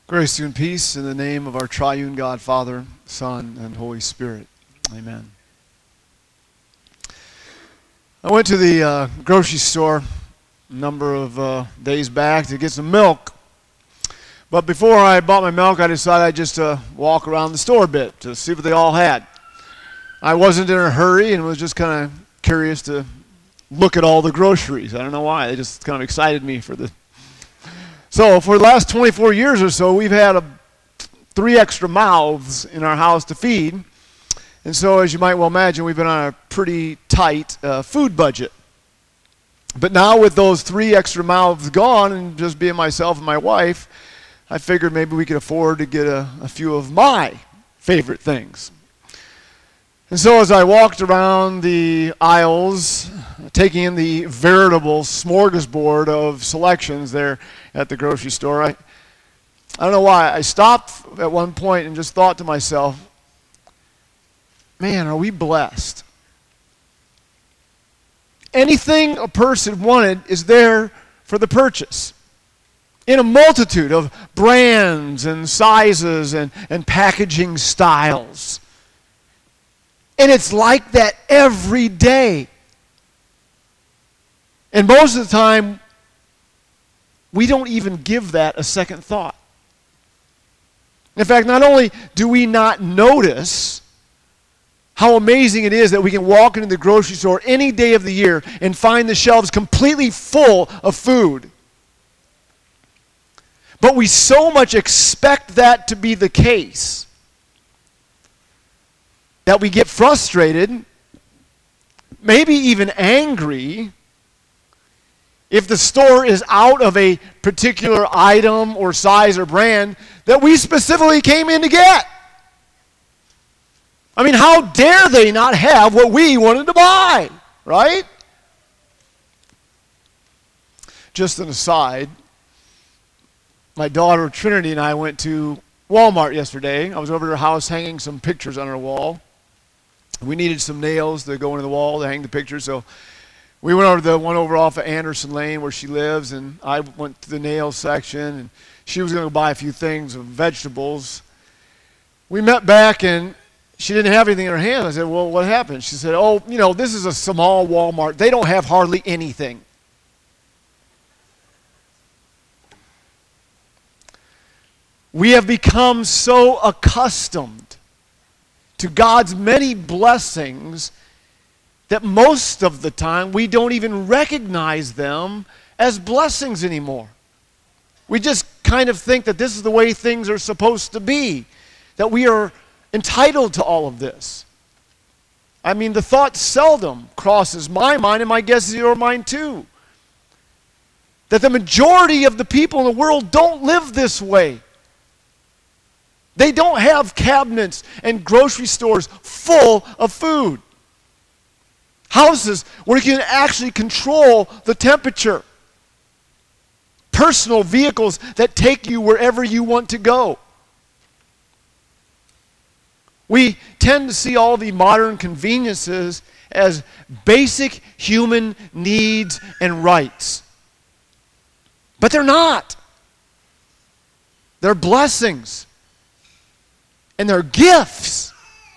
Grace to you and peace in the name of our triune God, Father, Son, and Holy Spirit. Amen. I went to the grocery store a number of days back to get some milk. But before I bought my milk, I decided I'd just walk around the store a bit to see what they all had. I wasn't in a hurry and was just kind of curious to look at all the groceries. I don't know why. They just kind of excited me for the... So for the last 24 years or so, we've had 3 extra mouths in our house to feed. And so, as you might well imagine, we've been on a pretty tight food budget. But now with those 3 extra mouths gone and just being myself and my wife, I figured maybe we could afford to get a few of my favorite things. And so as I walked around the aisles, taking in the veritable smorgasbord of selections there at the grocery store, I don't know why, I stopped at one point and just thought to myself, man, are we blessed? Anything a person wanted is there for the purchase. In a multitude of brands and sizes and packaging styles. And it's like that every day. And most of the time, we don't even give that a second thought. In fact, not only do we not notice how amazing it is that we can walk into the grocery store any day of the year and find the shelves completely full of food, but we so much expect that to be the case that we get frustrated, maybe even angry, if the store is out of a particular item or size or brand that we specifically came in to get. I mean, how dare they not have what we wanted to buy, right? Just an aside, my daughter Trinity and I went to Walmart yesterday. I was over at her house hanging some pictures on her wall. We needed some nails to go into the wall to hang the pictures, so we went over to the one over off of Anderson Lane where she lives, and I went to the nail section, and she was going to buy a few things of vegetables. We met back, and she didn't have anything in her hand. I said, well, what happened? She said, oh, you know, this is a small Walmart. They don't have hardly anything. We have become so accustomed to God's many blessings that most of the time we don't even recognize them as blessings anymore. We just kind of think that this is the way things are supposed to be, that we are entitled to all of this. I mean, the thought seldom crosses my mind, and my guess is your mind too, that the majority of the people in the world don't live this way. They don't have cabinets and grocery stores full of food. Houses where you can actually control the temperature. Personal vehicles that take you wherever you want to go. We tend to see all the modern conveniences as basic human needs and rights. But they're not. They're blessings. And they're gifts.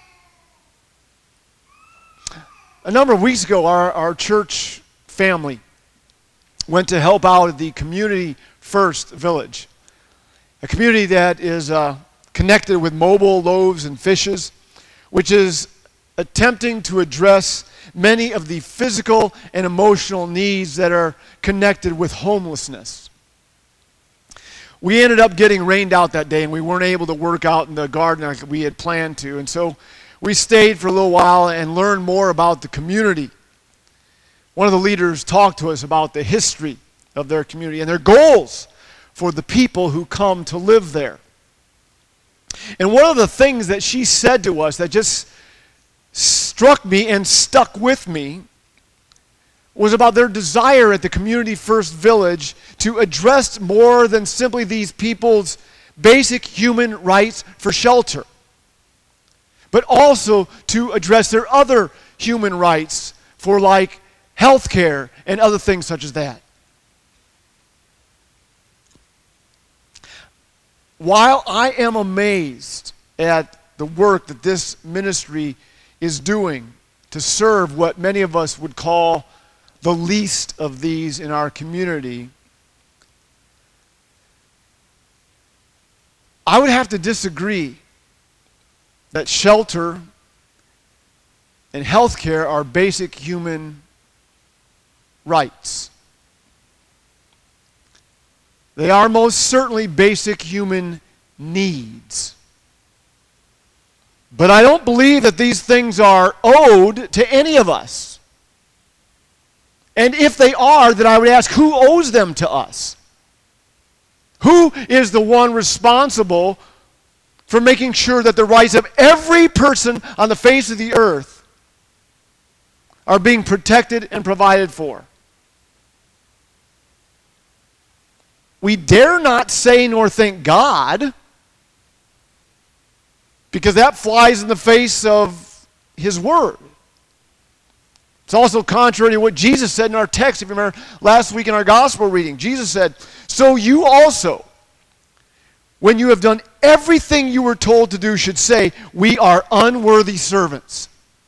A number of weeks ago, our church family went to help out at the Community First Village, a community that is connected with Mobile Loaves and Fishes, which is attempting to address many of the physical and emotional needs that are connected with homelessness. We ended up getting rained out that day, and we weren't able to work out in the garden like we had planned to, and so we stayed for a little while and learned more about the community. One of the leaders talked to us about the history of their community and their goals for the people who come to live there. And one of the things that she said to us that just struck me and stuck with me was about their desire at the Community First Village to address more than simply these people's basic human rights for shelter, but also to address their other human rights for like health care and other things such as that. while I am amazed at the work that this ministry is doing to serve what many of us would call the least of these in our community, I would have to disagree that shelter and health care are basic human rights. They are most certainly basic human needs. But I don't believe that these things are owed to any of us. And if they are, then I would ask, who owes them to us? Who is the one responsible for making sure that the rights of every person on the face of the earth are being protected and provided for? We dare not say nor think God, because that flies in the face of His Word. It's also contrary to what Jesus said in our text. If you remember last week in our gospel reading, Jesus said, "So you also, when you have done everything you were told to do, should say, 'We are unworthy servants.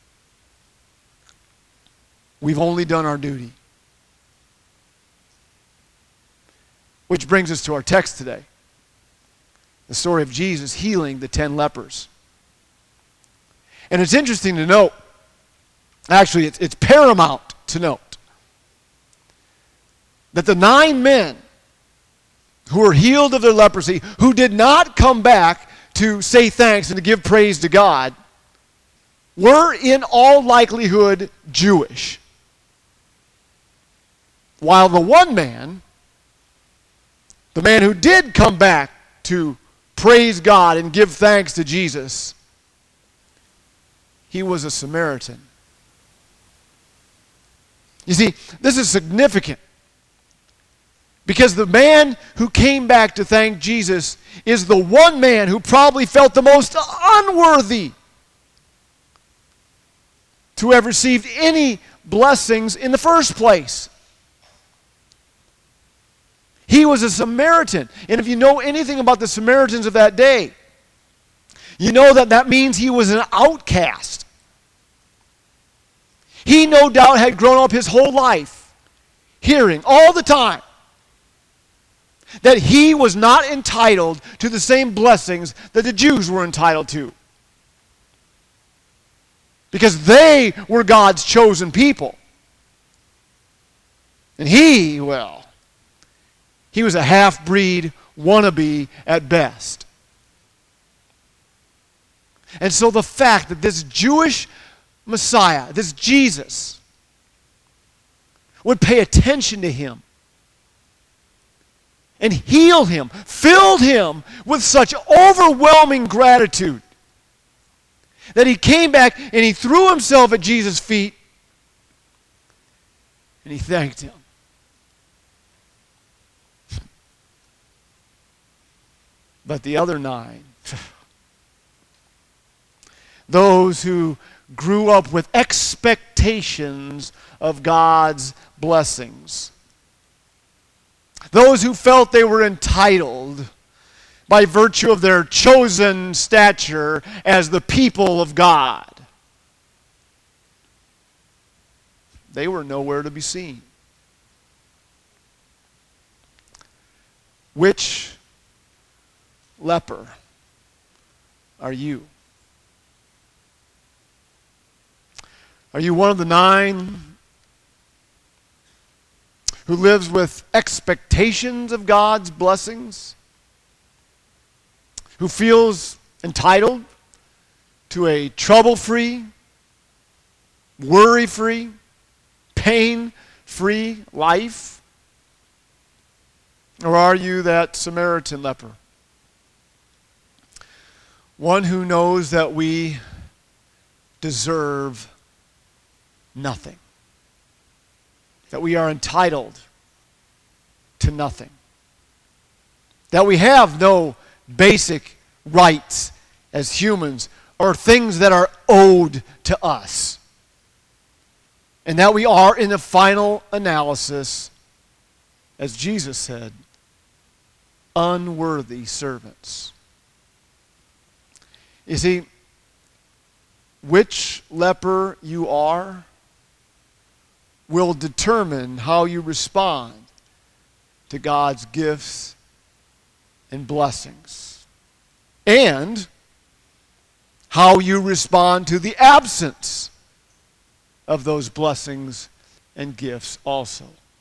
We've only done our duty.'" Which brings us to our text today. The story of Jesus healing the 10 lepers. And it's interesting to note, actually it's paramount to note, that the 9 men who were healed of their leprosy, who did not come back to say thanks and to give praise to God, were in all likelihood Jewish. While the one man, the man who did come back to praise God and give thanks to Jesus, he was a Samaritan. You see, this is significant because the man who came back to thank Jesus is the one man who probably felt the most unworthy to have received any blessings in the first place. He was a Samaritan. And if you know anything about the Samaritans of that day, you know that that means he was an outcast. He no doubt had grown up his whole life hearing all the time that he was not entitled to the same blessings that the Jews were entitled to. Because they were God's chosen people. And he, well, he was a half-breed wannabe at best. And so the fact that this Jewish Messiah, this Jesus, would pay attention to him and heal him, filled him with such overwhelming gratitude that he came back and he threw himself at Jesus' feet and he thanked him. But the other 9, those who grew up with expectations of God's blessings, those who felt they were entitled by virtue of their chosen stature as the people of God, they were nowhere to be seen. Which leper are you? Are you one of the 9 who lives with expectations of God's blessings? Who feels entitled to a trouble-free, worry-free, pain-free life? Or are you that Samaritan leper? One who knows that we deserve nothing. That we are entitled to nothing. That we have no basic rights as humans or things that are owed to us. And that we are, in the final analysis, as Jesus said, unworthy servants. You see, which leper you are will determine how you respond to God's gifts and blessings, and how you respond to the absence of those blessings and gifts also.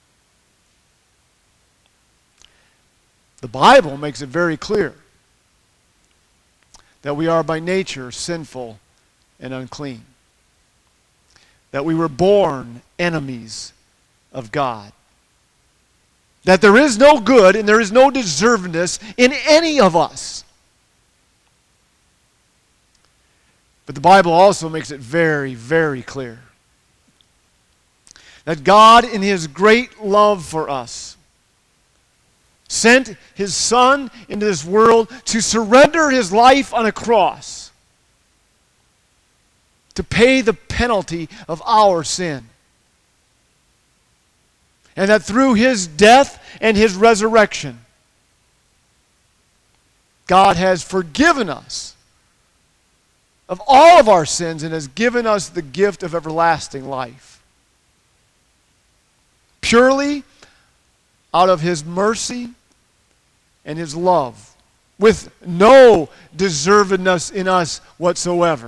The Bible makes it very clear that we are by nature sinful and unclean, that we were born enemies of God, that there is no good and there is no deservedness in any of us. But the Bible also makes it very, very clear that God, in His great love for us, sent His Son into this world to surrender His life on a cross to pay the penalty of our sin. And that through His death and His resurrection, God has forgiven us of all of our sins and has given us the gift of everlasting life. Purely out of His mercy and His love, with no deservedness in us whatsoever.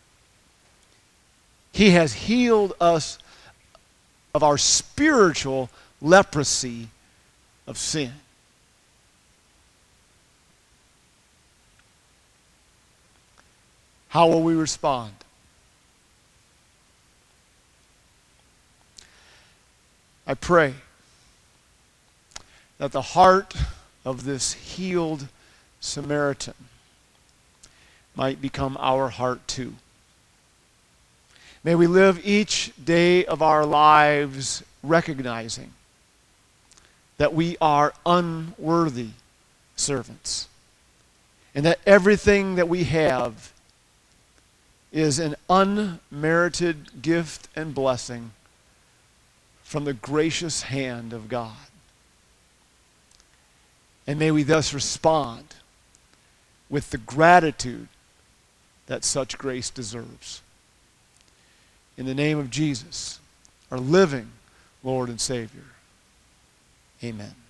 He has healed us of our spiritual leprosy of sin. How will we respond? I pray that the heart of this healed Samaritan might become our heart too. May we live each day of our lives recognizing that we are unworthy servants, and that everything that we have is an unmerited gift and blessing from the gracious hand of God. And may we thus respond with the gratitude that such grace deserves. In the name of Jesus, our living Lord and Savior. Amen.